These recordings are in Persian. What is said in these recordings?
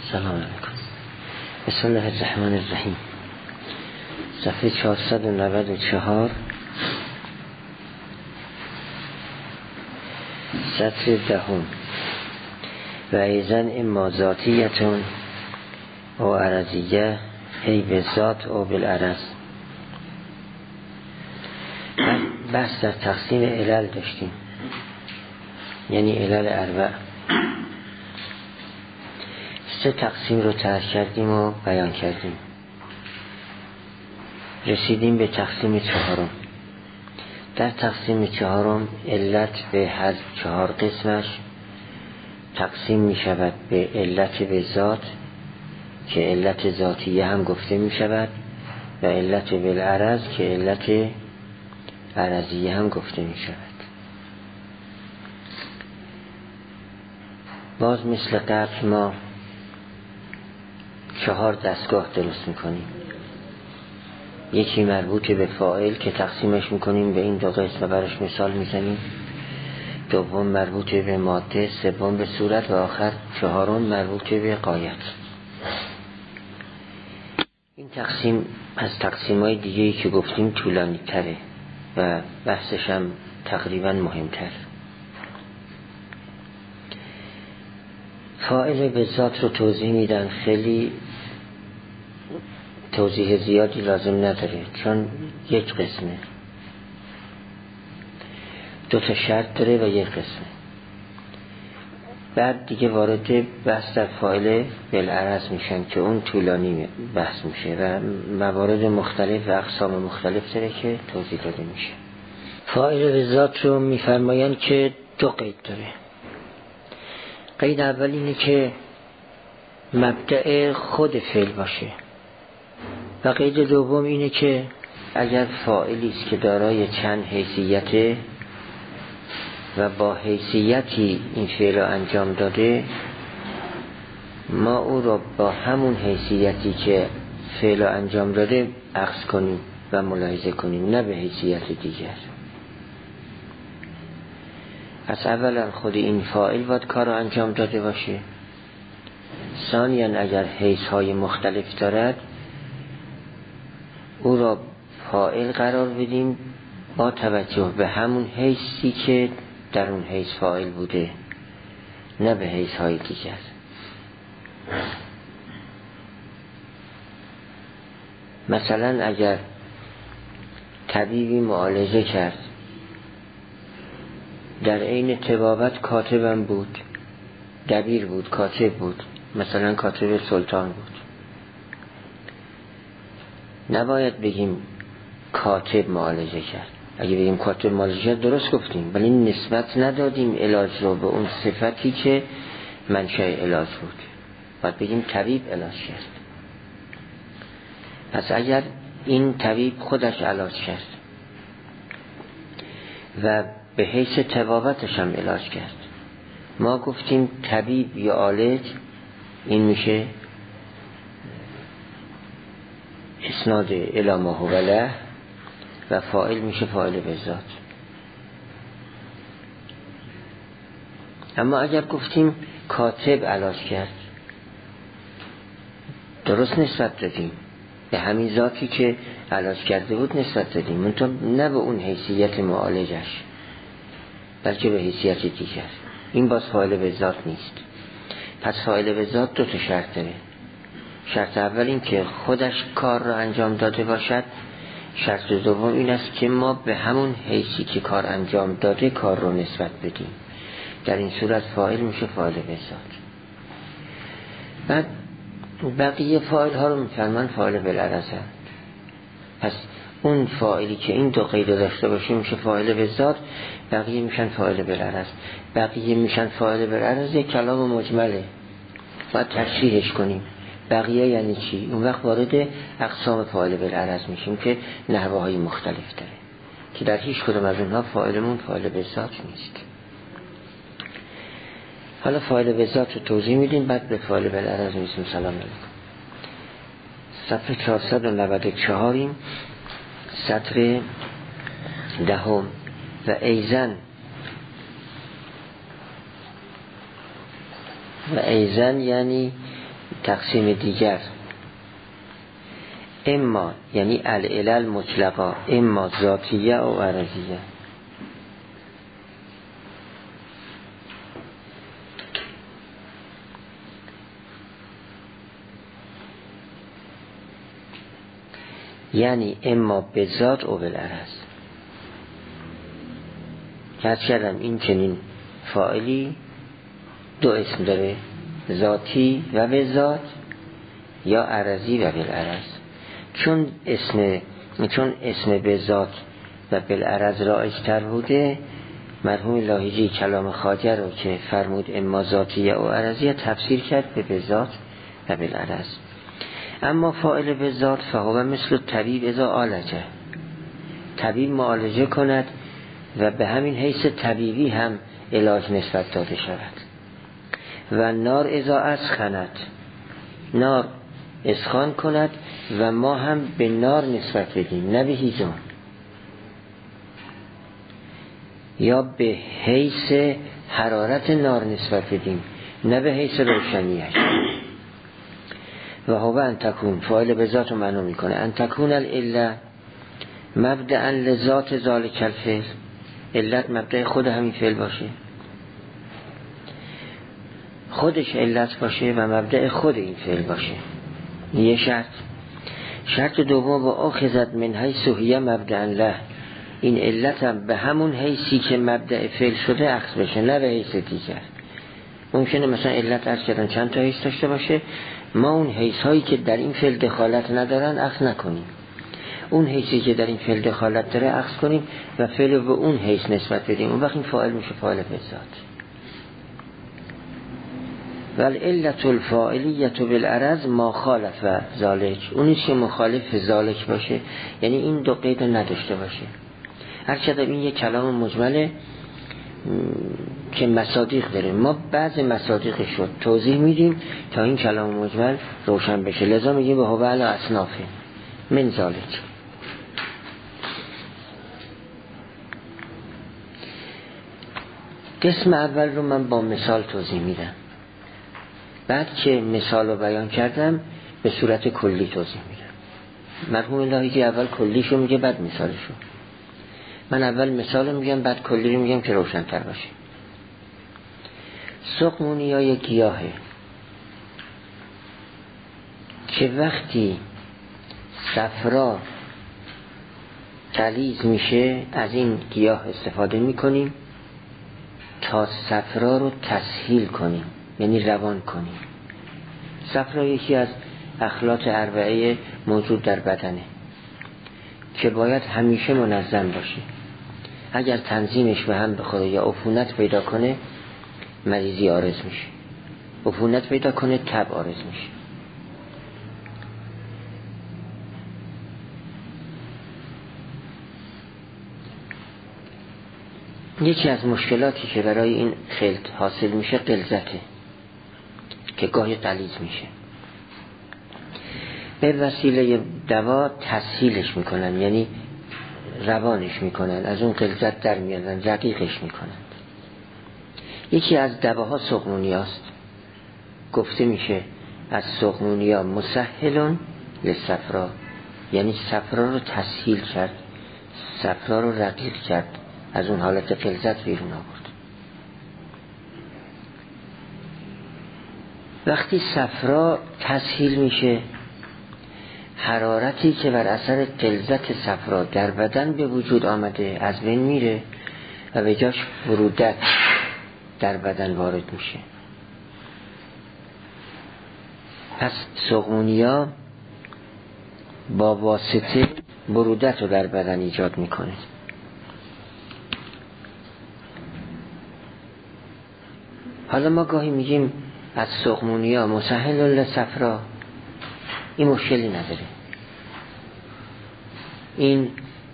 سلام علیکم. بسم الله الرحمن الرحیم. صفحه 494 سطر دهم. و ایزن اما ذاتیتون او عرضیه ای به ذات او بالعرض. بحث در تقسیم علل داشتیم، یعنی علل اربع. 3 تقسیم رو طرح کردیم و بیان کردیم. رسیدیم به تقسیم 4. در تقسیم 4 علت به هر 4 قسمش تقسیم می شود به علت به ذات که علت ذاتیه هم گفته می شود و علت بالعرض که علت عرضیه هم گفته می شود. باز مثل قبل ما 4 دستگاه درست میکنیم. یکی مربوط به فاعل که تقسیمش میکنیم به این 2 قسم و براش مثال میزنیم. دوم مربوط به ماده، سوم به صورت و آخر 4 مربوط به غایت. این تقسیم از تقسیم‌های دیگه‌ای که گفتیم طولانی تره و بحثش هم تقریبا مهمتر. فاعل به ذات رو توضیح میدن، خیلی توضیح زیادی لازم نداره چون یک قسمه، 2 شرط داره و یک قسمه. بعد دیگه وارد بحث در فاعل بالعرض میشن که اون طولانی بحث میشه و موارد مختلف و اقسام مختلف داره که توضیح داده میشه. فاعل به ذات رو میفرماین که 2 قید داره. قید اول اینه که مبدأ خود فعل باشه و قید دوم اینه که اگر فاعلی است که دارای چند حیثیته و با حیثیتی این فعل رو انجام داده، ما او را با همون حیثیتی که فعل رو انجام داده اخذ کنیم و ملاحظه کنیم، نه به حیثیت دیگر. پس اولا خود این فاعل باید کار رو انجام داده باشه. ثانیاً اگر حیث‌های مختلف دارد او را فاعل قرار بدیم با توجه به همون حیثی که در اون حیث فاعل بوده، نه به حیث‌های دیگر. مثلا اگر طبیبی معالجه کرد، در عین طبابت کاتبم بود، دبیر بود، کاتب بود، مثلا کاتب سلطان بود، نباید بگیم کاتب معالجه کرد. اگه بگیم کاتب معالجه کرد درست گفتیم، ولی نسبت ندادیم علاج رو به اون صفتی که منشأ علاج بود. باید بگیم طبیب علاج کرد. پس اگر این طبیب خودش علاج کرد و به حیث طبابتش هم علاج کرد، ما گفتیم طبیب یا عالج، این میشه اسناد الی ما هو له و فاعل میشه فاعل به ذات. اما اگر گفتیم کاتب علاج کرد، درست نسبت دادیم به همین ذاتی که علاج کرده بود نسبت دادیم، منتها نه به اون حیثیت معالجش بلکه به حیثیت دیگر. این باز فاعل به ذات نیست. پس فاعل به ذات 2 شرط داره. شرط اول این که خودش کار را انجام داده باشد. شرط دوم این است که ما به همون حیثی که کار انجام داده کار رو نسبت بدیم. در این صورت فاعل میشه فاعل به ذات. بعد بقیه فاعل ها رو میفرمان فاعل بالعرض. پس اون فاعلی که این 2 قید داشته باشه میشه فاعل به ذات، بقیه میشن فاعل بالعرض. بقیه میشن فاعل بالعرض. یک کلام مجمله، باید تشریحش کنیم. بقیه یعنی چی؟ اون وقت وارد اقسام فاعل بالعرض میشیم که نحوه های مختلف داره که در هیچ کدوم از اونها فاعلمون فاعل به ذات نیست. حالا فاعل به ذات رو توضیح میدیم، بعد به فاعل بالعرض میرسیم. سلام علیکم. صفحه 494 سطر دهم. و ایزن یعنی تقسیم دیگر، اما یعنی العلل مطلقا، اما ذاتیه و عرضیه. یعنی اما به ذات و بالعرض. که کردم این چنین فاعلی دو اسم داره، ذاتی و به ذات یا عرضی و بالعرض. چون اسم به ذات و بالعرض رایج‌تر بوده، مرحوم لاهیجی کلام خواجه رو که فرمود اما ذاتیه و عرضیه تفسیر کرد به ذات و بالعرض. اما فاعل به ذات فهو مثل طبیب اذا عالجه، طبیب معالجه کند و به همین حیث طبیبی هم علاج نسبت داده شود. و نار اذا اسخند، نار اسخان کند و ما هم به نار نسبت بدیم نه به هیزم، یا به حیث حرارت نار نسبت بدیم نه به حیث روشنیش. و هو ان تکون فاعل به ذات رو معنی میکنه ان تکون العله مبدأ لذات ذالک الفعل، علت مبدأ خود همین فعل باشه، خودش علت باشه و مبدأ خود این فعل باشه. یه شرط دوم با آخذت من حیث هی مبدأ له، این علت هم به همون حیثی که مبدأ فعل شده اخذ بشه نه به حیث دیگر. ممکنه مثلا علت عرض کردن چند تا حیث داشته باشه، ما اون حیث هایی که در این فعل دخالت ندارن اخذ نکنیم، اون حیثی که در این فعل دخالت داره اخذ کنیم و فعل به اون حیث نسبت بدیم، اون وقت این فاعل میشه فاعل به ذات. والعلت الفاعلیه بالعرض ما خالف و ذالک، اونی که مخالف ذالک باشه، یعنی این دو قید نداشته باشه. هر چقدر این یک کلام مجمله که مصادیق داره، ما بعض مصادیقش رو توضیح میدیم تا این کلام مجمل روشن بشه، لذا میگیم به هو علی اصنافه من ذالک. قسم اول رو من با مثال توضیح میدم، بعد که مثال رو بیان کردم به صورت کلی توضیح میدم. مرحوم لاهیجی اول کلیشو میگه بعد مثالشو، من اول مثال رو میگم بعد کلی رو میگم که روشن تر باشه. سقمونیای گیاهه که وقتی صفرا غلیظ میشه از این گیاه استفاده میکنیم تا صفرا رو تسهیل کنیم، یعنی روان کنیم. صفرا یکی از اخلاط اربعه موجود در بدنه که باید همیشه منظم باشه. اگر تنظیمش به هم بخوره یا عفونت پیدا کنه مریضی عارض میشه، عفونت پیدا کنه تب عارض میشه. یکی از مشکلاتی که برای این خلط حاصل میشه غلظته که گاهی غلیظ میشه. به وسیله دوا تسهیلش میکنن، یعنی روانش میکنن، از اون غلظت در میارن، رقیقش میکنن. یکی از دواها سقمونیاست، گفته میشه از سقمونیا مسهلون للصفرا، یعنی صفرا رو تسهیل کرد، صفرا رو رقیق کرد، از اون حالت غلظت بیرون آورد. وقتی صفرا تسهیل میشه، حرارتی که بر اثر غلظت صفرا در بدن به وجود آمده از بین میره و به جاش برودت در بدن وارد میشه. پس سقمونیا با واسطه برودت رو در بدن ایجاد میکنه. حالا ما گاهی میگیم از سقمونیا مسهل للصفرا، این مشکلی نداره، این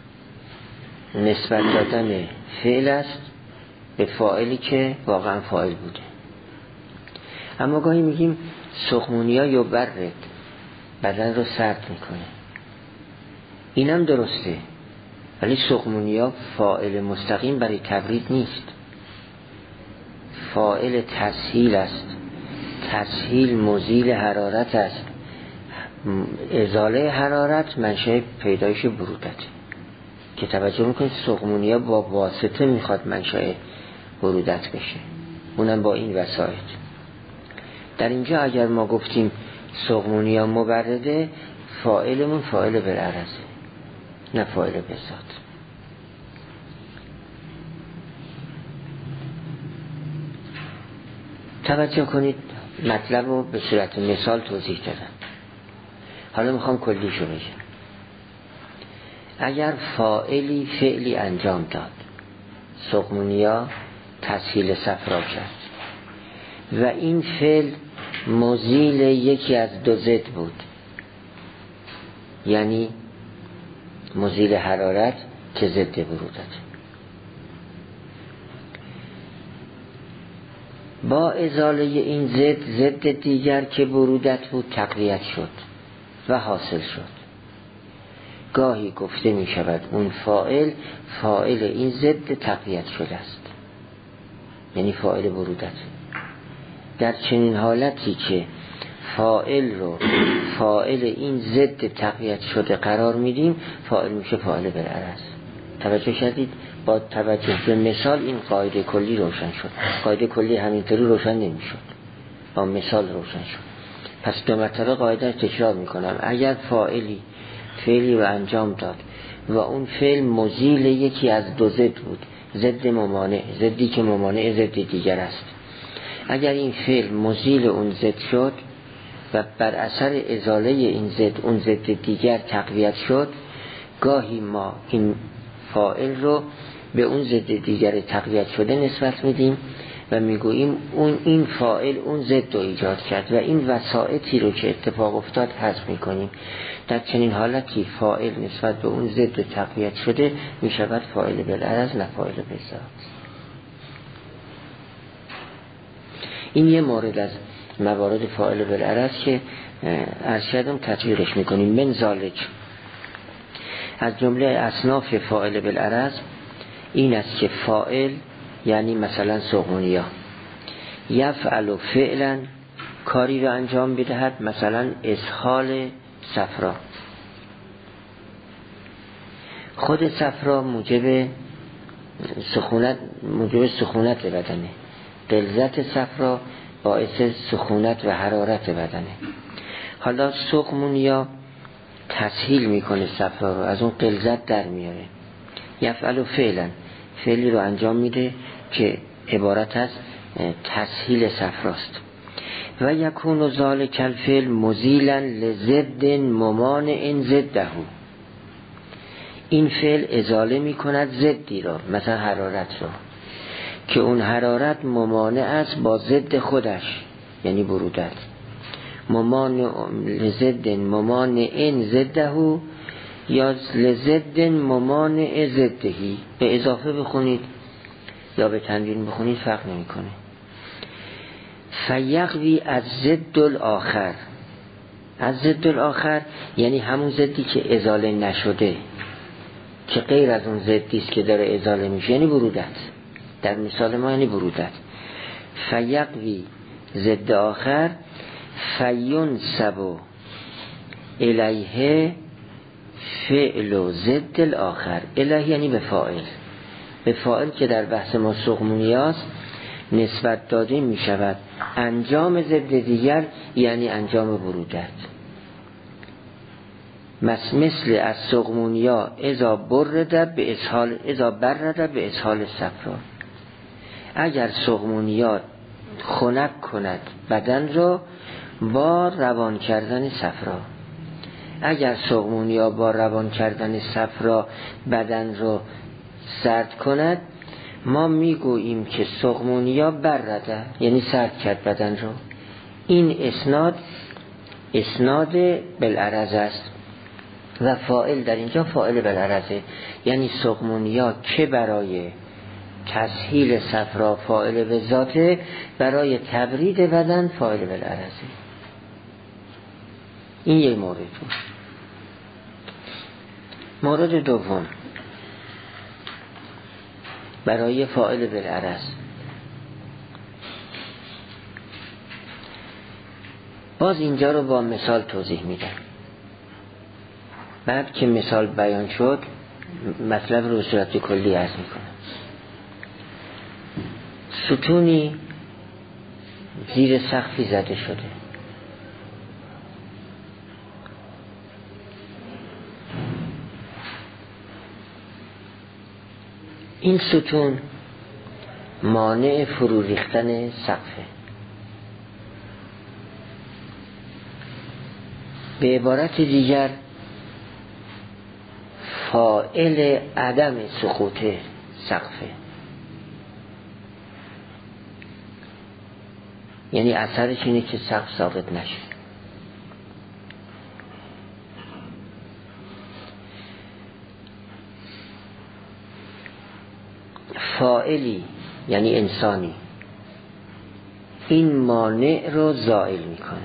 نسبت دادن فعل است به فاعلی که واقعا فاعل بوده. اما گاهی میگیم سقمونیا یا برد، بدن رو سرد میکنه، اینم درسته، ولی سقمونیا فاعل مستقیم برای تبرید نیست، فاعل تسهیل است، تسهیل مزیل حرارت است، ازاله حرارت منشأ پیدایش برودت. که توجه میکنید سقمونیا با واسطه میخواد منشأ برودت بشه، اونم با این وسایل. در اینجا اگر ما گفتیم سقمونیا مبرده، فاعلمون فاعل بالعرضه نه فاعل بالذات. توجه کنید مطلب رو به صورت مثال توضیح دادم. حالا میخوام کلیشو بگم. اگر فاعلی فعلی انجام داد، سقمونیا تسهیل صفرا کرد و این فعل مزیل یکی از دو ضد بود، یعنی مزیل حرارت که ضد برودت، با ازاله این ضد دیگر که برودت بود تقویت شد و حاصل شد. گاهی گفته می شود اون فاعل این ضد تقویت شده است، یعنی فاعل برودت. در چنین حالتی که فاعل رو فاعل این ضد تقویت شده قرار میدیم، فاعل میشه فاعل بالعرض. توجه کردید؟ با توجه به مثال این قاعده کلی روشن شد. قاعده کلی همینطوری روشن نمیشد، با مثال روشن شد. پس دو مرتبه قاعده رو تکرار میکنم. اگر فعلی رو انجام داد و اون فعل مزیل یکی از دو ضد بود، ضد ممانع، ضدی که ممانع ضد دیگر است، اگر این فعل مزیل اون ضد شد و بر اثر ازاله این ضد اون ضد دیگر تقویت شد، گاهی ما این فاعل رو به اون ضد دیگر تقویت شده نسبت میدیم و میگوییم این فاعل اون ضد رو ایجاد کرد و این وسائطی رو که اتفاق افتاد حذف میکنیم. در چنین حالتی فاعل نسبت به اون ضد تقویت شده میشود فاعل بالعرض نه فاعل بالذات. این یه مورد از موارد فاعل بالعرض که ارشدم تطبیقش میکنیم. من ذالک، از جمله اصناف فاعل بالعرض این است که فاعل یعنی مثلا سقمونیا یفعل فعلا، کاری رو انجام بدهد، مثلا اسهال صفرا. خود صفرا موجب سخونت بدنه، غلظت صفرا باعث سخونت و حرارت بدنه. حالا سقمونیا تسهیل میکنه صفرا رو، از اون غلظت در میاره. یفعل فعلا، فعلی رو انجام میده که عبارت از تسهیل صفراست. و یکون ذالک الفعل مزیلا لضد ممانع ضده، این فعل ازاله میکند ضدی را، مثلا حرارت را، که اون حرارت ممانع است با ضد خودش، یعنی برودت. لضد ممانع ضده یا لضد ممانع ضدهی، به اضافه بخونید یا به تنوین بخونید فرق نمیکنه. فیقوی از ضد الاخر، از ضد الاخر یعنی همون ضدی که ازاله نشده، که غیر از اون ضدی است که داره ازاله میشه، یعنی برودت. در مثال ما یعنی برودت. فیقوی ضد آخر فینسب الیه فعل و ضد الاخر. الیه یعنی به فاعل، به فاعل که در بحث ما سقمونیاست نسبت داده می شود انجام ضد دیگر، یعنی انجام برودت. مثل از سقمونیا اذا برد به اسهال صفرا، اگر سقمونیا خنک کند بدن را با روان کردن صفرا، اگر سقمونیا با روان کردن صفرا بدن را سرد کند، ما میگوییم که سقمونیا برده، یعنی سرد کرد بدن را. این اسناد بالعرض است و فاعل در اینجا فاعل بالعرضه، یعنی سقمونیا که برای تسهیل صفرا فاعل به ذاته، برای تبرید بدن فاعل بالعرضه. این یک مورد بود. مورد دوم برای فاعل بالعرض، باز اینجا رو با مثال توضیح میدم. بعد که مثال بیان شد مطلب رو به صورت کلی عرض میکنم. ستونی زیر سقفی زده شده، این ستون مانع فرو ریختن سقفه. به عبارت دیگر فاعل عدم سقوط سقفه، یعنی اثرش اینه که سقف ساقط نشه. فاعلی یعنی انسانی این مانع رو زائل میکنه،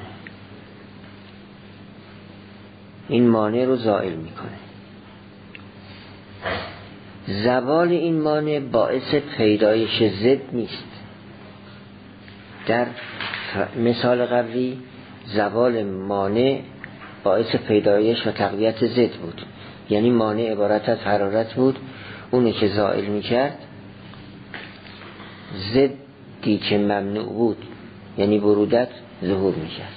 این مانع رو زائل میکنه. زوال این مانع باعث پیدایش ضد نیست. در مثال قبلی زوال مانع باعث پیدایش و تقویت ضد بود، یعنی مانع عبارت از حرارت بود، اونی که زائل میکرد ضدی که ممنوع بود یعنی برودت ظهور میکرد.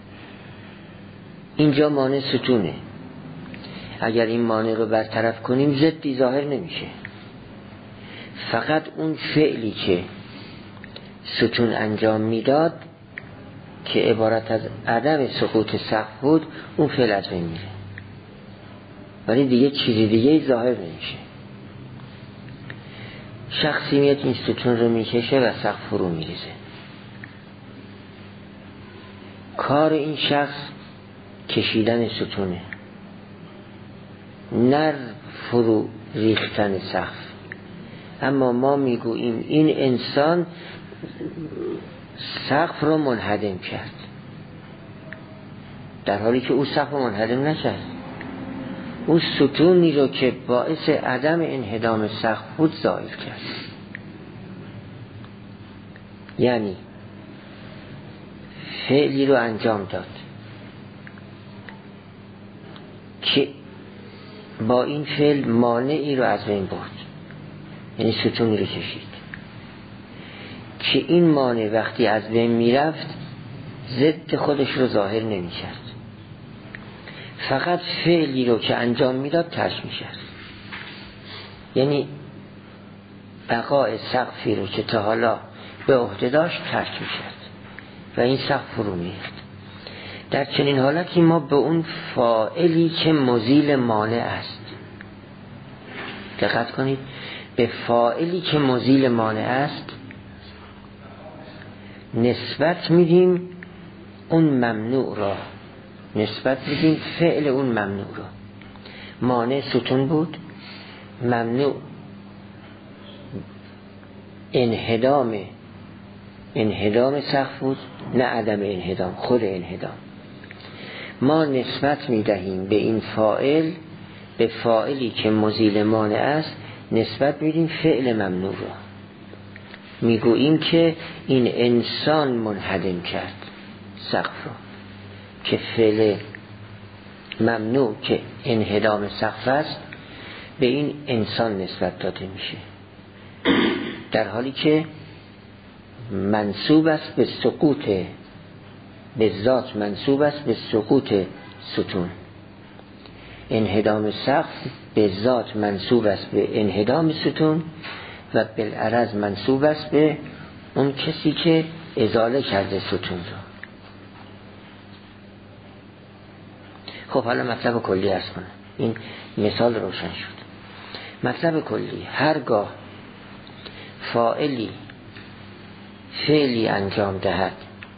اینجا مانع ستونه، اگر این مانع رو برطرف کنیم ضدی ظاهر نمیشه، فقط اون فعلی که ستون انجام میداد که عبارت از عدم سقوط سقف بود اون فعل از بین میره، ولی دیگه چیزی دیگه ظاهر نمیشه. شخصی میاد این ستون رو میکشه و سقف فرو میریزه. کار این شخص کشیدن ستونه، نه فرو ریختن سقف. اما ما میگوییم این انسان سقف رو منهدم کرد، در حالی که او سقف رو منهدم نکرد. او ستونی رو که باعث عدم انهدام سقف بود زائل کرد. یعنی فعلی رو انجام داد که با این فعل مانعی رو از بین برد، یعنی ستونی رو کشید که این مانع وقتی از بین میرفت ضد خودش رو ظاهر نمی کرد، فقط فعلی رو که انجام میداد ترک می کرد. یعنی بقای سقفی رو که تا حالا به عهده داشت ترک می کرد و این سقف فرو می ریخت. در چنین حالتی ما به اون فاعلی که مزیل مانع است، دقت کنید، به فاعلی که مزیل مانع است نسبت میدیم اون ممنوع را، نسبت میدیم فعل اون ممنوع را. مانع ستون بود، ممنوع انهدام سقف بود، نه عدم انهدام، خود انهدام. ما نسبت میدهیم به این فاعل، به فاعلی که مزیل مانع است نسبت میدیم فعل ممنوع را. میگوییم که این انسان منهدم کرد سقف را، که فعل ممنوع که انهدام سقف است به این انسان نسبت داده میشه، در حالی که منسوب است به سقوط، به ذات منسوب است به سقوط ستون. انهدام سقف به ذات منسوب است به انهدام ستون و بالعرض منسوب است به اون کسی که ازاله کرده ستون را. خب حالا مطلب کلی عرض کنم، این مثال روشن شد. مطلب کلی، هرگاه فاعلی فعلی انجام دهد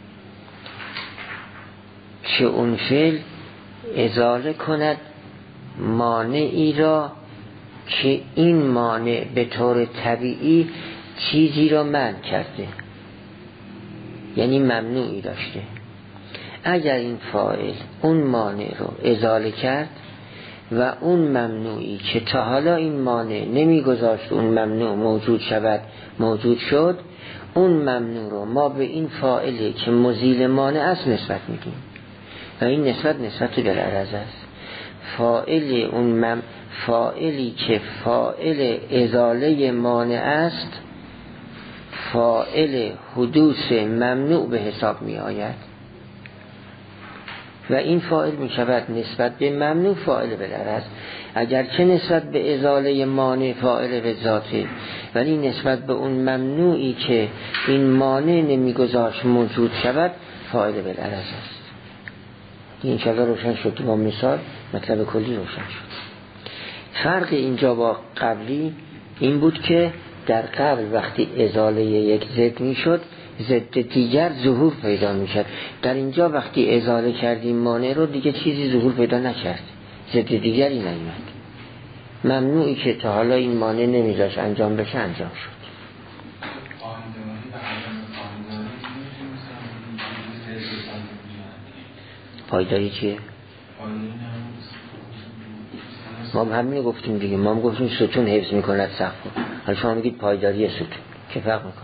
که اون فعل ازاله کند مانعی را که این مانع به طور طبیعی چیزی را منع کرده، یعنی ممنوعی داشته، اگر این فاعل اون مانع رو ازاله کرد و اون ممنوعی که تا حالا این مانع نمیگذاشت اون ممنوع موجود شود موجود شد، اون ممنوع رو ما به این فاعلی که مزیل مانع است نسبت میدیم. و این نسبت بالعرض است. فاعلی که فاعل ازاله مانع است، فاعل حدوث ممنوع به حساب می آید و این فاعل می شود نسبت به ممنوع فاعل بالعرض، اگرچه نسبت به ازاله مانع فاعل به ذاته، ولی نسبت به اون ممنوعی که این مانع نمیگذاشت موجود شود فاعل بالعرض است. این انشاءالله روشن شد، با مثال مطلب کلی روشن شد. فرق اینجا با قبلی این بود که در قبل وقتی ازاله یک ضد میشد، ضد دیگر ظهور پیدا میشد. در اینجا وقتی ازاله کردیم مانع رو، دیگه چیزی ظهور پیدا نکرد، ضد دیگری نیامد. ممنوعی که تا حالا این مانع نمیذاش انجام بشه انجام شد. پایداری چیه؟ ما هم همین گفتیم دیگه، ما هم گفتیم ستون حفظ میکند سقف. حالا شما میگید پایداری ستون، چه فرق میکنه؟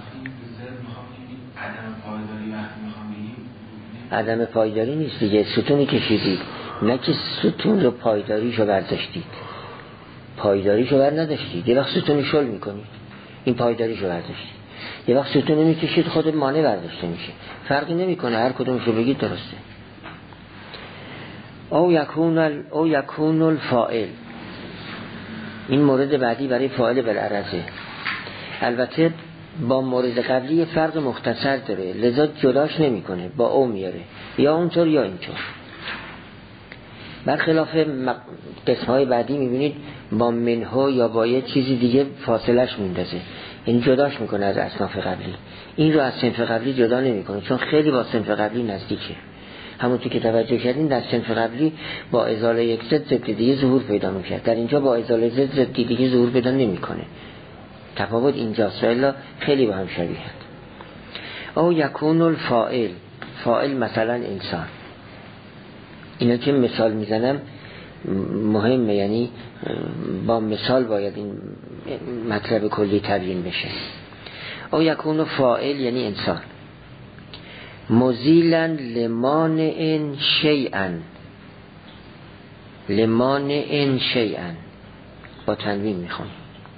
عدم پایداری نیست دیگه، ستونی کشیدید، نه که ستون رو پایداریشو برداشتید، پایداریشو بر نداشتید. یه وقت ستونی شل میکنید، این پایداریشو برداشتید. یه وقت ستونی میکشید، خود مانع برداشته میشه. فرقی نمیکنه، هر کدومشو بگید درسته. او یکون الفاعل، این مورد بعدی برای فاعل بالعرضه. البته با مورد قبلی فرق مختصر داره، لذا جداش نمیکنه، با او میاره، یا اونطور یا اینطور. برخلاف قسمهای بعدی میبینید با منهو یا با یه چیزی دیگه فاصلش میندازه، این جداش میکنه از اصناف قبلی. این رو از صنف قبلی جدا نمیکنه، چون خیلی با صنف قبلی نزدیکه. همونطور که توجه کردین در صنف قبلی با ازاله یک ضد دیگه ظهور پیدا میکرد، در اینجا با ازاله ضد دیگه ظهور پیدا نمیکنه. تفاوت اینجاست، الا خیلی با هم شبیه هست. او یکون الفاعل، فاعل مثلا انسان. اینا که مثال میزنم مهمه، یعنی با مثال باید این مطلب کلی تبیین بشه. او یکون فاعل یعنی انسان، مزیلا لمانع شیئا، لمانع شیئا با تنوین میخونیم.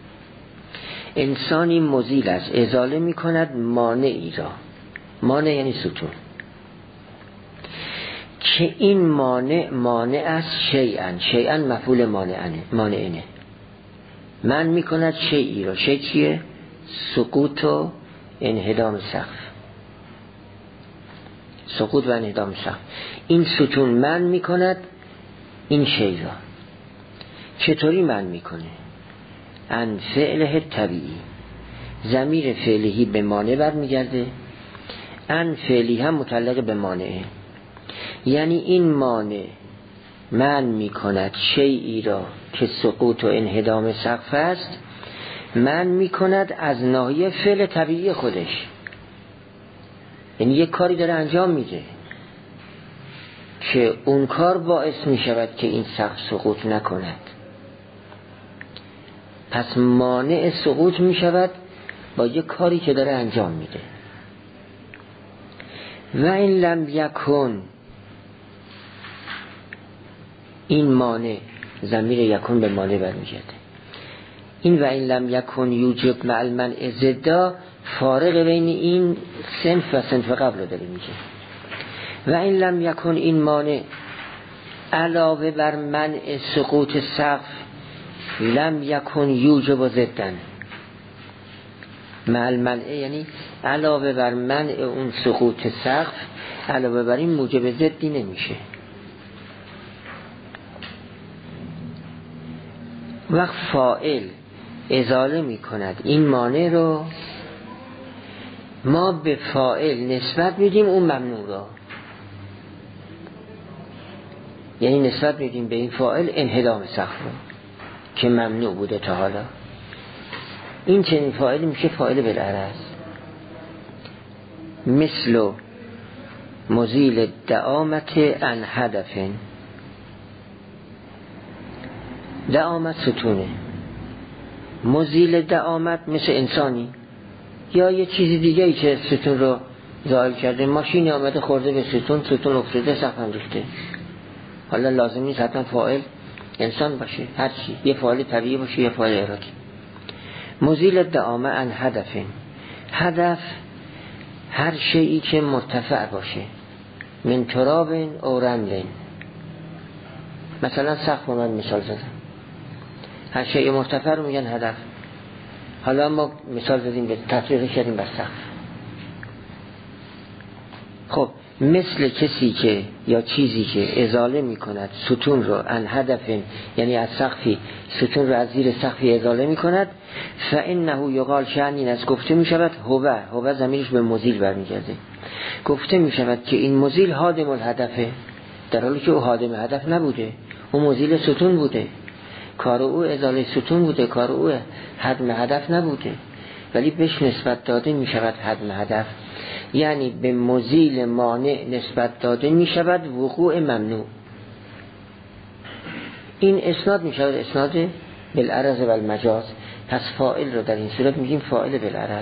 انسانی مزیل است، ازاله میکند مانعی را. مانع یعنی ستون، که این مانع است شیئا. شیئا مفعول مانعنه. من میکند شیئی را. شیء چیه؟ سقوط و انهدام سقف، سقوط و انهدام سقف. این ستون من میکند این شیء را. چطوری من میکنه؟ ان فعله طبیعی، ضمیر فعلی به مانع برمیگرده، ان فعلی هم متعلق به مانعه. یعنی این مانع من میکند شیئی را که سقوط و انهدام سقف است، من میکند از ناحیه فعل طبیعی خودش. یعنی یک کاری داره انجام میده که اون کار باعث میشود که این سقف سقوط نکند. پس مانع سقوط میشود با یک کاری که داره انجام میده. و این لم یکن، این مانع ضمیر یکن به مانع برمیگرده. این و این لم یکن یوجب مع المنع ضدا، فارق بین این صنف و صنف قبل رو داره میگه. و این لم یکن، این مانع علاوه بر منع سقوط سقف، لم یکن یوجب ضدن. مع المنع یعنی علاوه بر منع اون سقوط سقف، علاوه بر این موجب ضدی نمیشه. وقت فاعل ازاله می کند این مانع رو، ما به فاعل نسبت میدیم اون ممنوع رو، یعنی نسبت میدیم به این فاعل انهدام سقف رو که ممنوع بوده تا حالا. این چنین فاعلی میشه فاعل بالعرض. مثل مزیل دعامت عن هدف، دعامت ستونه، مزیل دعامت مثل انسانی یا یه چیزی دیگه ای که ستون رو زائل کرده، ماشینی آمده خورده به ستون، ستون افتاده، سقف هم ریخته. حالا لازم نیست حتما فاعل انسان باشه، هر چی، یه فاعل طبیعی باشه یه فاعل ارادی. مزیل الدعامه عن هدف، هدف هر شیئی که مرتفع باشه، من تراب او رمل. مثلا سقف من مثال زدم، هر شیء مرتفع رو میگن هدف. حالا ما مثال زدیم به تطبیق کردیم بر سقف. خب مثل کسی که یا چیزی که ازاله میکند ستون رو عن هدف، یعنی از سقفی، ستون رو از زیر سقفی ازاله میکند، فانه یقال شأن این است، گفته میشود هو ضمیرش به مزیل برمیگرده، گفته میشود که این مزیل هادم الهدفه، در حالی که او هادم هدف نبوده، او مزیل ستون بوده، کار او ازاله ستون بوده، کار او هدم هدف نبوده، ولی بهش نسبت داده میشود هدم هدف. یعنی به مزیل مانع نسبت داده میشود وقوع ممنوع. این اسناد میشود اسناد بالعرض و المجاز. پس فاعل رو در این صورت میگیم فاعل بالعرض.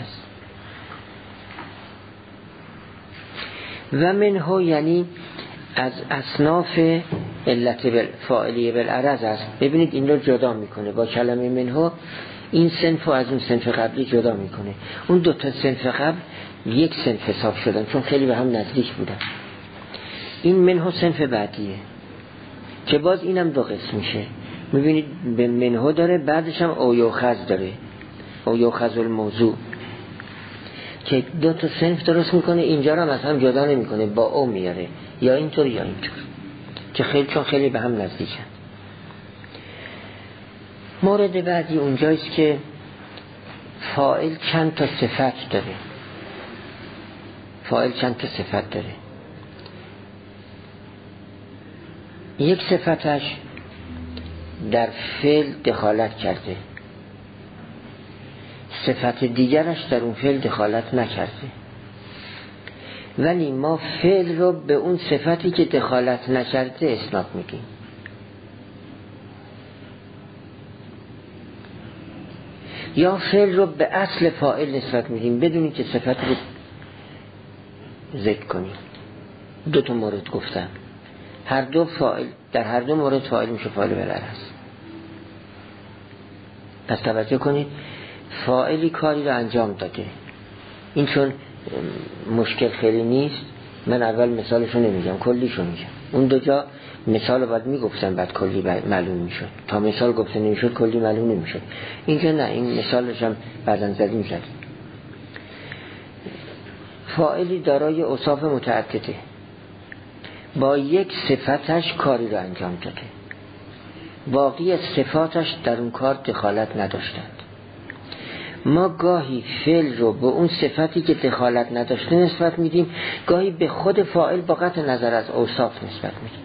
و منه یعنی از اصناف علت فاعلی بالعرض است. ببینید این رو جدا میکنه با کلمه منه، این صنف و از اون صنف قبلی جدا میکنه. اون دو تا صنف قبل یک صنف حساب شدن چون خیلی به هم نزدیک بودن. این منه صنف بعدیه که باز اینم دو قسم میشه. میبینید به منه داره، بعدش هم او یوخز داره، او یوخز الموضوع، که دو تا صنف درست میکنه. اینجا رو از هم جدا نمیکنه، با او میاره، یا اینطور یا اینطور، که خیلی چون خیلی به هم نزدیکن. مورد بعدی اونجاییست که فاعل چند تا صفت داره. فاعل چند تا صفت داره. یک صفتش در فعل دخالت کرده، صفت دیگرش در اون فعل دخالت نکرده، ولی ما فعل رو به اون صفتی که دخالت نکرده اسناد میگیم. یا فعل رو به اصل فاعل نسبت میدیم بدونی که صفت رو ذکر کنیم. دو تا مورد گفتم، هر دو فاعل، در هر دو مورد فاعل میشه فاعل بالعرض. پس توجه کنید، فاعلی کاری رو انجام داده. این چون مشکل خیلی نیست، من اول مثالشو نمیگم، کلیشو میگم. اون دو جا مثال رو باید میگفتن بعد کلی معلوم میشد، تا مثال گفته نمیشد کلی معلوم نمیشد. اینجا نه، این مثالش هم بعدن زدیم زدیم. فاعلی دارای اوصاف متعدده، با یک صفتش کاری رو انجام داده، باقی صفاتش در اون کار دخالت نداشتند. ما گاهی فعل رو به اون صفتی که دخالت نداشته نسبت میدیم، گاهی به خود فاعل با قطع نظر از اوصاف نسبت میدیم.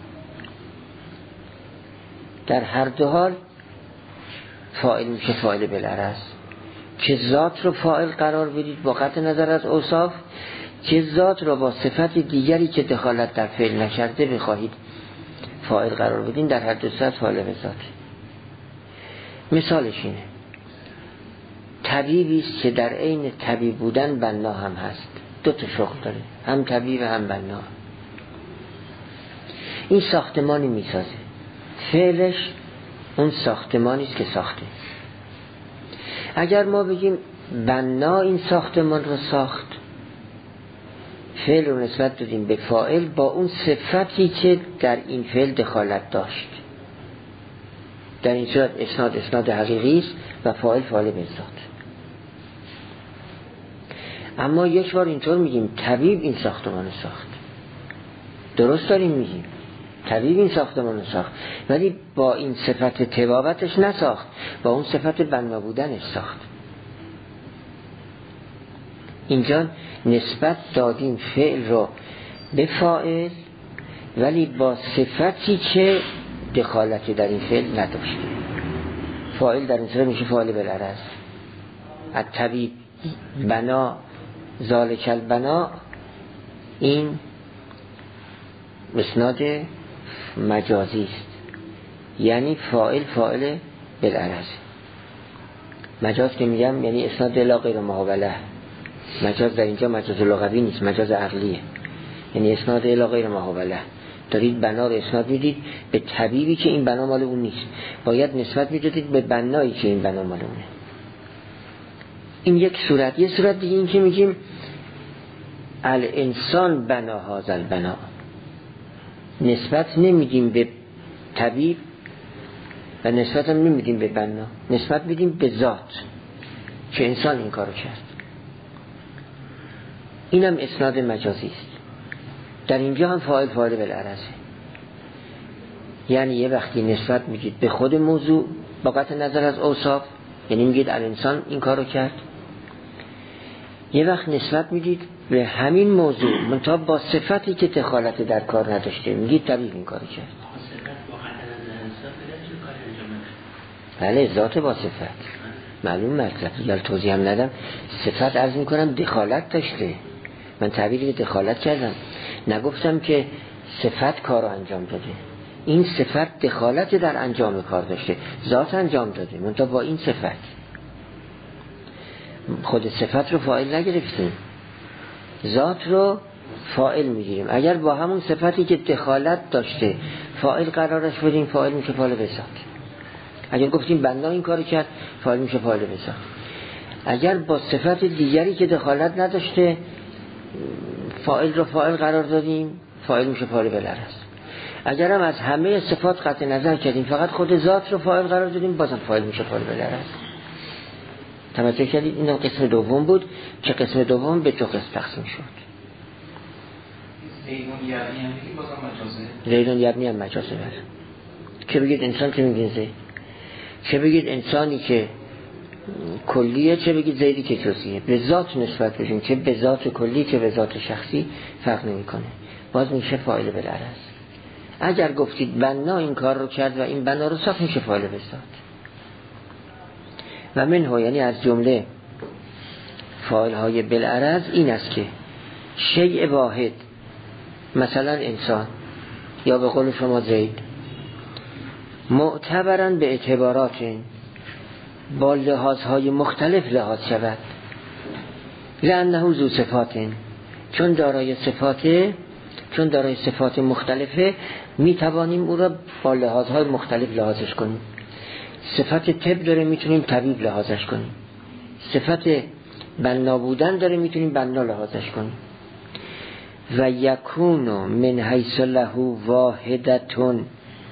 در هر دو حال فاعل میشه فاعل بالعرض. چه ذات رو فاعل قرار بدید با قطع نظر از اوصاف، چه ذات رو با صفت دیگری که دخالت در فعل نکرده بخواهید فاعل قرار بدین، در هر دو صورت فاعل به ذات. مثالش اینه، طبیبی است که در عین طبیب بودن بنا هم هست. دو تا شغل داره، هم طبیب هم بنا. این ساختمانی میسازه، فعلش اون ساختمانی است که ساخته. اگر ما بگیم بنا این ساختمان رو ساخت، فعل رو نسبت دادیم به فاعل با اون صفتی که در این فعل دخالت داشت. در این صورت اسناد حقیقی است و فاعل فاعل به ذات. اما یک بار اینطور میگیم طبیب این ساختمان رو ساخت، درست داریم میگیم طبیب این ساختمان رو ساخت، ولی با این صفت طبابتش نساخت، با اون صفت بنا بودنش ساخت. اینجا نسبت دادیم فعل رو به فاعل، ولی با صفتی که دخالتی در این فعل نداشت. فاعل در این صورت میشه فاعل بالعرض. الطبیب بنا ذالک البنا، این اسناد مجازی است، یعنی فاعل فاعل بالعرض. مجاز که میگم یعنی اسناد لا غیر محاوله. مجاز در اینجا مجاز لغوی نیست، مجاز عقلیه. یعنی اسناد الی غیر ما هو له، دارید بنا رو اسناد میدید به طبیبی که این بنا مال اون نیست، باید نسبت میدادید به بنایی که این بنا مال اونه. این یک صورت. یه صورت دیگه این که میگیم الانسان بنا هذا البنا، نسبت نمیدیم به طبیب و نسبت هم نمیدیم به بنا، نسبت میدیم به ذات که انسان این کارو کرد. اینم اسناد مجازی است. در اینجا هم فاعل بالعرضه، یعنی یه وقتی نسبت میدید به خود موضوع با قطع نظر از اوصاف، یعنی میگید الانسان این کارو کرد. یه وقت نسبت میدید به همین موضوع منتها با صفتی که دخالت در کار نداشته، میگید طبیب این کارو کرد. بله، ذات با صفت معلوم مطلب، یا توضیح هم ندم. صفت عرض میکنم دخالت داشته، من تعبیر دخالت کردم، نگفتم که صفت کار رو انجام داده. این صفت دخالت در انجام کار داشته، ذات انجام داده، منتها با این صفت. خود صفت رو فاعل نگرفتیم، ذات رو فاعل میگیریم. اگر با همون صفتی که دخالت داشته فاعل قرارش بدیم، فاعل میشه فاعل به ذات. اگر گفتیم بنا این کارو کرد، فاعل میشه فاعل به ذات. اگر با صفت دیگری که دخالت نداشته فاعل رو فاعل قرار دادیم، فاعل میشه فاعل بالعرض. اگر هم از همه صفات قطع نظر کردیم، فقط خود ذات رو فاعل قرار دادیم، بازم فاعل میشه فاعل بالعرض. توجه کردید؟ این قسم دوم بود که قسم دوم به دو قسم تقسیم شد. زیدون یبنی هم مجازه بر. که بگید انسان، که میگین زید، چه بگید انسانی که کلیه، چه بگید زیدی که جزئیه. به ذات نسبت بدیم، چه به ذات کلی چه به ذات شخصی فرق نمیکنه، باز میشه فاعل بالعرض. اگر گفتید بنا این کار رو کرد و این بنا رو ساخت، میشه فاعل به ذات. و منه، یعنی از جمله فاعل های بالعرض این است که شیء واحد، مثلا انسان یا به قول شما زید، معتبرن به اعتبارات، با لحاظهای مختلف لحاظ شود، لانه ذو صفات، چون دارای صفات مختلفه، میتوانیم او را با لحاظهای مختلف لحاظش کنیم. صفت طب داره، میتونیم طبیب لحاظش کنیم. صفت بنا بودن داره، میتونیم بنا لحاظش کنیم. و یکون من حیث له واحدتون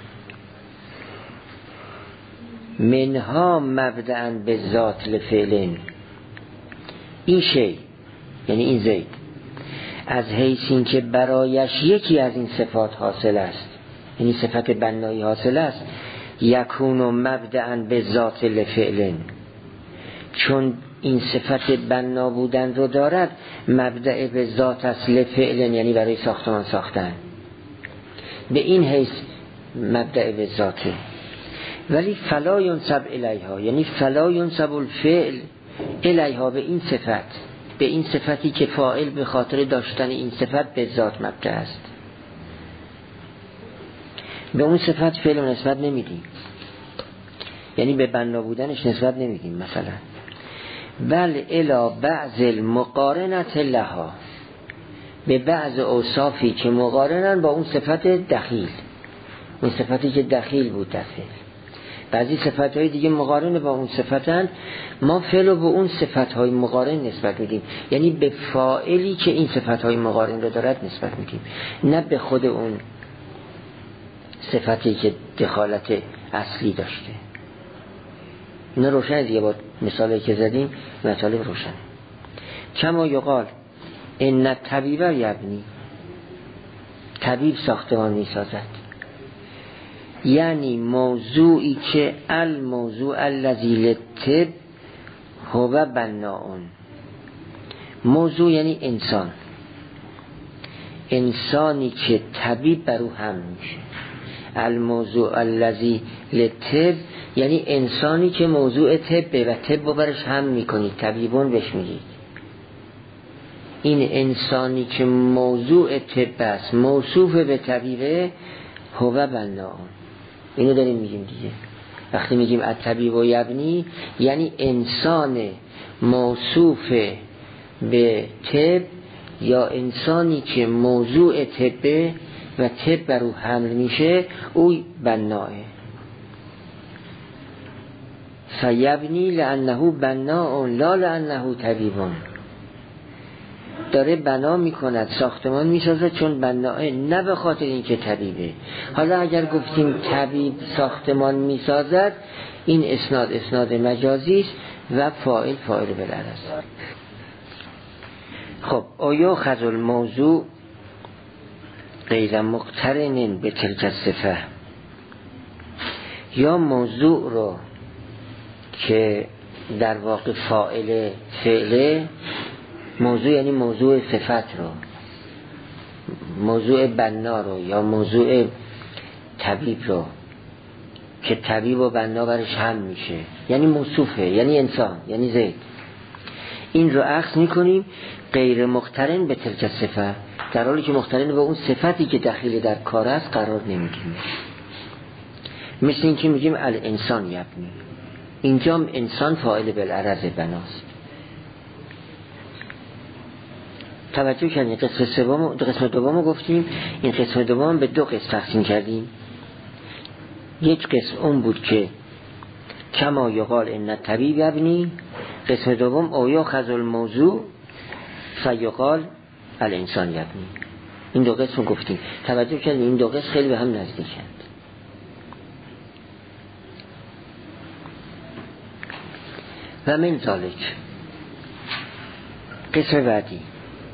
منها مبدأ به ذات لفعلن. این شی یعنی این زید از حیث این که برایش یکی از این صفات حاصل است، یعنی صفت بنایی حاصل است، یکون مبدأ به ذات لفعلن، چون این صفت بنا بودن رو دارد، مبدأ به ذات است لفعلن، یعنی برای ساختمان ساختن. به این حیث مبدأ به ذاته. ولی فلا ینسب الیها، یعنی فلا ینسب الفعل الیها، به این صفت، به این صفتی که فاعل به خاطر داشتن این صفت به ذات مبدأ است، به اون صفت فعل و نسبت نمیدیم، یعنی به بنا بودنش نسبت نمیدیم. مثلا بل الی بعض المقارنت لها، به بعض اوصافی که مقارنن با اون صفت دخیل، اون صفتی که دخیل بود در فعل. بعضی صفتهای دیگه مقارن با اون صفتن، ما فعل رو به اون صفتهای مقارن نسبت میدیم، یعنی به فاعلی که این صفتهای مقارن رو دارد نسبت میدیم، نه به خود اون صفتی که دخالت اصلی داشته. اینا روشنه دیگه، با مثالی که زدیم مطالب روشنه. کما یقال ان الطبیب یبنی، طبیب ساختمان میسازد، یعنی موضوعی که الموضوع الذی للطب هو بناء، موضوع یعنی انسان، انسانی که طبیب بر او هم میشه. الموضوع الذی للطب یعنی انسانی که موضوع طبه و طب برش هم میکنید، طبیبون بهش میگید. این انسانی که موضوع طب است، موصوف به طبیبه، هو بناء. اینو داریم میگیم دیگه. وقتی میگیم الطبیب و یبنی، یعنی انسان موصوف به طب یا انسانی که موضوع طبه و طب بر او حمل میشه او بناه. فیبنی لانه بناء لا لانه طبیب. داره بنا میکند، ساختمان میسازه چون بناه، نه به خاطر اینکه طبیبه. حالا اگر گفتیم طبیب ساختمان میسازد، این اسناد مجازی است و فاعل بالعرض. خب آیا خذ الموضوع غیر مقترن به تلک الصفه، یا موضوع رو که در واقع فاعل فعله، موضوع یعنی موضوع صفت رو، موضوع بنا رو یا موضوع طبیب رو که طبیب و بنا برش هم میشه، یعنی موصوفه، یعنی انسان، یعنی زید، این رو اخذ میکنیم غیر مقترن به تلک الصفه، در حالی که مقترن به اون صفتی که دخیل در کار است قرار نمیگیم. مثل این که میگیم الانسان یبنی، اینجا انسان فاعل بالعرض بناست. توجه کردیم قسم دوم گفتیم، این قسم دوم به دو قسم تقسیم کردیم. یک قسم اون بود که کما یقال ان الطبیب یبنی، قسم دوم او یاخذ الموضوع فیقال الانسان یبنی. این دو قسم گفتیم. توجه کردیم این دو قسم خیلی به هم نزدیکند. و من ذالک قسم بعدی،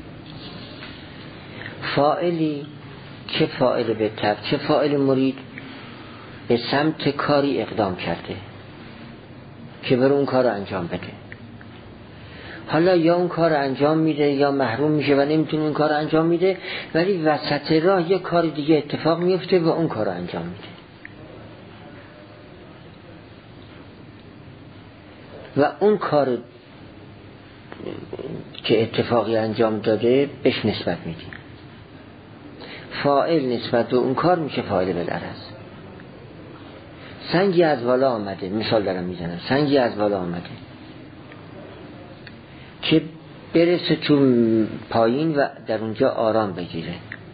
فاعلی چه فاعل به تب چه فاعل مرید به سمت کاری اقدام کرده که بر اون کار رو انجام بده. حالا یا اون کار رو انجام میده یا محروم میشه و نمیتونه اون کار رو انجام میده، ولی وسط راه یه کار دیگه اتفاق میفته و اون کار رو انجام میده و اون کار که اتفاقی انجام داده بهش نسبت میدیم. فاعل نسبت به اون کار میشه فاعل بالعرض. سنگی از بالا آمده، مثال دارم میزنم، سنگی از بالا آمده که برسه تو پایین و در اونجا آرام بگیره.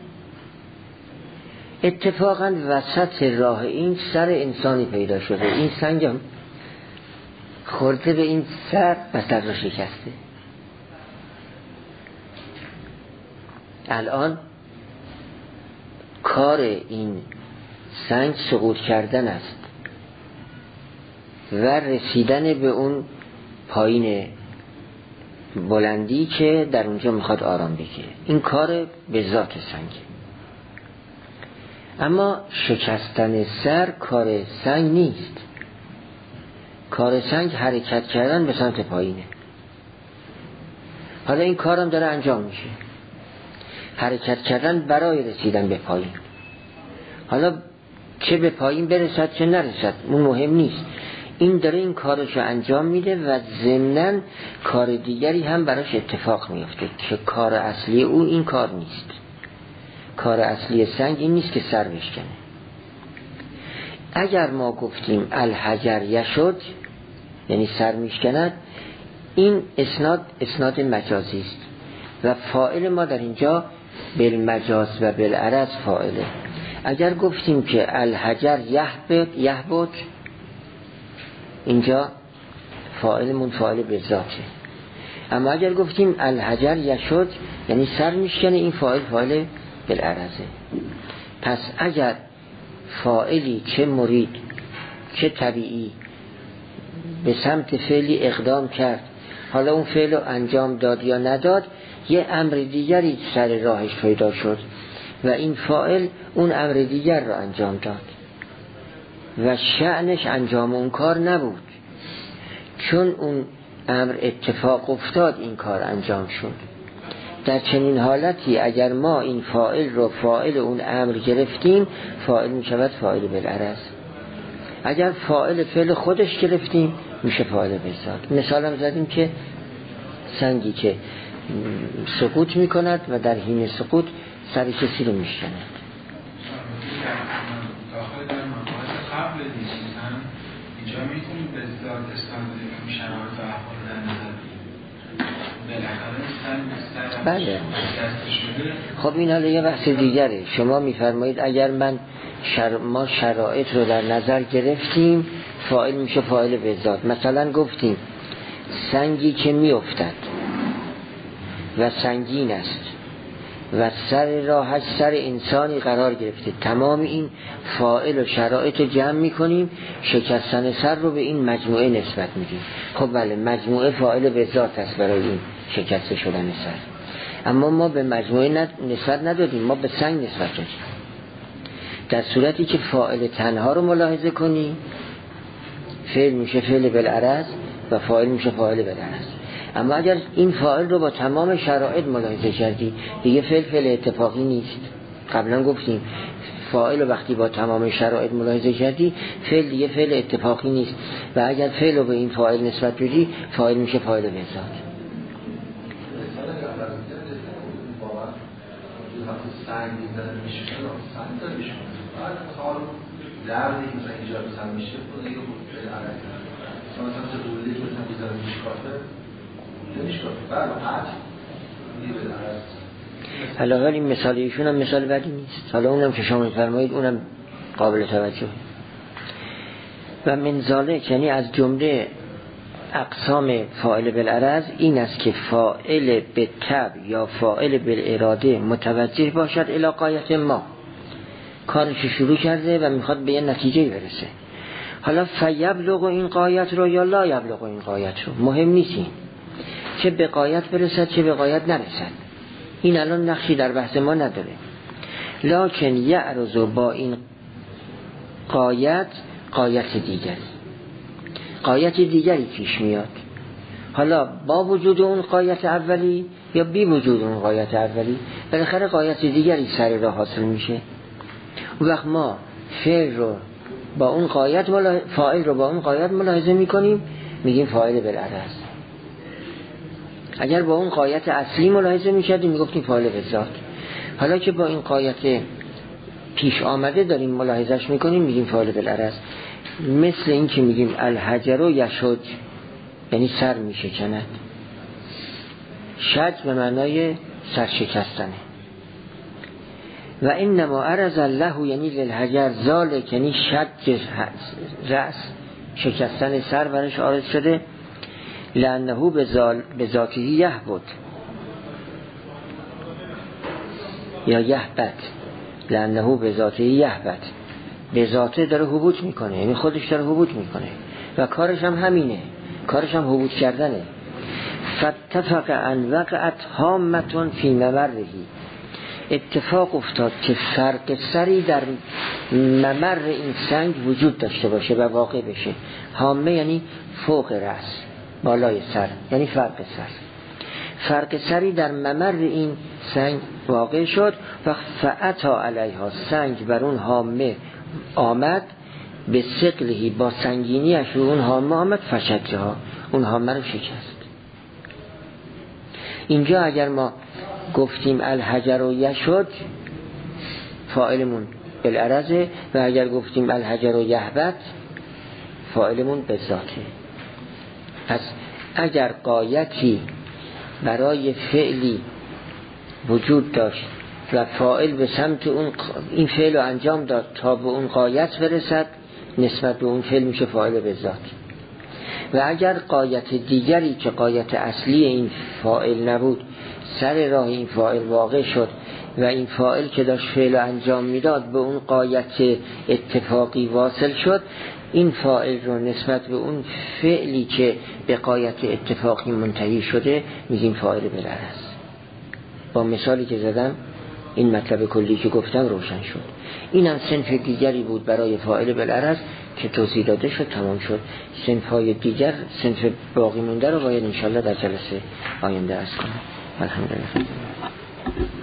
اتفاقا وسط راه این سر انسانی پیدا شده، این سنگ هم خورده به این سر و سر رو شکسته. الان کار این سنگ سقوط کردن است و رسیدن به اون پایین بلندی که در اونجا میخواد آرام بگیره. این کار به ذات سنگ. اما شکستن سر کار سنگ نیست. کار سنگ حرکت کردن به سمت پایینه. حالا این کارم داره انجام میشه، حرکت کردن برای رسیدن به پایین. حالا چه به پایین برسد چه نرسد اون مهم نیست، این داره این کارشو انجام میده و ضمناً کار دیگری هم براش اتفاق میفته که کار اصلی او این کار نیست. کار اصلی سنگ این نیست که سر بشکنه. اگر ما گفتیم الحجر یشد یعنی سر میشکند، این اسناد مجازی است و فاعل ما در اینجا بالمجاز و بالعرض فاعله. اگر گفتیم که الحجر یهبط، اینجا فاعلمون فاعل به ذاته. اما اگر گفتیم الحجر یشد یعنی سر میشکنه، این فاعل بالعرضه. پس اگر فاعلی چه مرید چه طبیعی به سمت فعلی اقدام کرد، حالا اون فعل رو انجام داد یا نداد، یه امر دیگری سر راهش پیدا شد و این فاعل اون امر دیگر رو انجام داد و شأنش انجام اون کار نبود، چون اون امر اتفاق افتاد این کار انجام شد. در چنین حالتی اگر ما این فاعل رو فاعل اون امر گرفتیم، فاعل می شود فاعل بالعرض. اگر فاعل فعل خودش گرفتیم میشه فاعل بالذات. مثال هم زدیم که سنگی که سقوط می کند و در حین سقوط سر کسی رو می شکند. داخل در مقاطع قبل دیدن اینجا میتونیم به ذات اسلام بدیم شرایط و احوال در نظر بگیریم. بله. خب این حالا یه بحث دیگره. شما میفرمایید اگر ما شرایط رو در نظر گرفتیم فاعل میشه فاعل به ذات. مثلا گفتیم سنگی که میافتد و سنگین است و سر راهش سر انسانی قرار گرفته، تمام این فاعل و شرایط رو جمع میکنیم، شکستن سر رو به این مجموعه نسبت میدیم. خب بله، مجموعه فاعل به ذات است برای این شکسته شدن سر، اما ما به مجموعه نسبت ندادیم، ما به سنگ نسبت دادیم. در صورتی که فاعل تنها رو ملاحظه کنیم، فعل میشه فعل بالعرض و فاعل میشه فاعل بالعرض. اما اگر این فاعل رو با تمام شرایط ملاحظه کردی، دیگه فعل اتفاقی نیست. قبلا گفتیم فاعل رو وقتی با تمام شرایط ملاحظه کردی، فعل دیگه فعل اتفاقی نیست و اگر فعل رو به این فاعل نسبت بدی، فاعل میشه فاعل به ذات. حالا این مثال ایشون هم مثال بدی نیست. حالا اونم که شما میفرمایید اونم قابل توجه. و من ذالک، یعنی از جمله اقسام فاعل بالعرض این است که فاعل به طبع یا فاعل بالاراده متوجه باشد الی غایت ما، کارش شروع کرده و میخواد به یه نتیجه برسه. حالا فیبلغ این غایت رو یا لا یبلغ این غایت رو، مهم نیست این چه به غایت برسد چه به غایت نرسد، این الان نقشی در بحث ما نداره. لکن یعرض با این غایت غایت دیگری پیش میاد، حالا با وجود اون غایت اولی یا بی وجود اون غایت اولی، بالاخره غایت دیگری سر راه حاصل میشه. اون وقت ما فعل رو با اون غایت فاعل رو با اون غایت ملاحظه میکنیم، میگیم فاعل بالعرض. اگر با اون غایت اصلی ملاحظه میکردیم میگفتیم فاعل به ذات. حالا که با این غایت پیش آمده داریم ملاحظهش میکنیم، میگیم فاعل بالعرض. مثل این که میگیم الحجر و یشج، یعنی سر میشکند. شج به معنای سر شکستنه. و انما عرض الله یعنی للحجر ذالک، یعنی شج رأس، شکستن سر برش عارض شده. لانه به ذاته یهبط یا یهبط، لانه به ذاته یهبط، به ذاته داره هبوط میکنه، یعنی خودش داره هبوط میکنه و کارش هم همینه، کارش هم هبوط کردنه. فاتفق ان وقعت هامتون فی ممرهی، اتفاق افتاد که فرق سری در ممر این سنگ وجود داشته باشه و واقع بشه. هامه یعنی فوق رأس، بالای سر، یعنی فرق سر. فرق سری در ممر این سنگ واقع شد و فعتا علیها، سنگ بر اون هامه آمد، به ثقلهی، با سنگینیش رو اون هامه آمد، فشجها، اون هامه رو شکست. اینجا اگر ما گفتیم الحجر و یشج، فاعلمون بالعرضه، و اگر گفتیم الحجر و یهبط، فاعلمون به ذاته. پس اگر غایتی برای فعلی وجود داشت و فاعل به سمت این فعل رو انجام داد تا به اون غایت برسد، نسبت به اون فعل میشه فاعل به ذات. و اگر غایت دیگری که غایت اصلی این فاعل نبود سر راه این فاعل واقع شد و این فاعل که داشت فعل رو انجام میداد به اون غایت اتفاقی واصل شد، این فاعل رو نسبت به اون فعلی که به غایت اتفاقی منتهی شده میگیم فاعل بالعرض. با مثالی که زدم این مطلب کلی که گفتم روشن شد. اینم صنف دیگری بود برای فاعل بالعرض که توضیح داده شد، تمام شد. صنف‌های دیگر، صنف باقی مونده رو باید انشالله در جلسه آینده عرض کنم. الحمدلله.